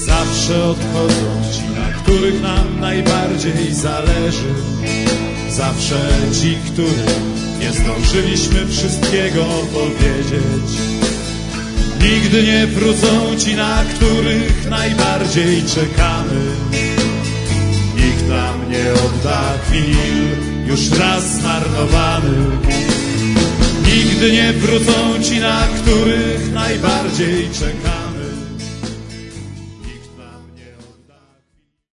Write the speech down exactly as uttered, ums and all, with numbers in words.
Zawsze odchodzą ci, na których nam najbardziej zależy. Zawsze ci, którym nie zdążyliśmy wszystkiego powiedzieć. Nigdy nie wrócą ci, na których najbardziej czekamy. Nikt nam nie odda chwil już raz zmarnowanych. Nigdy nie wrócą ci, na których najbardziej czekamy.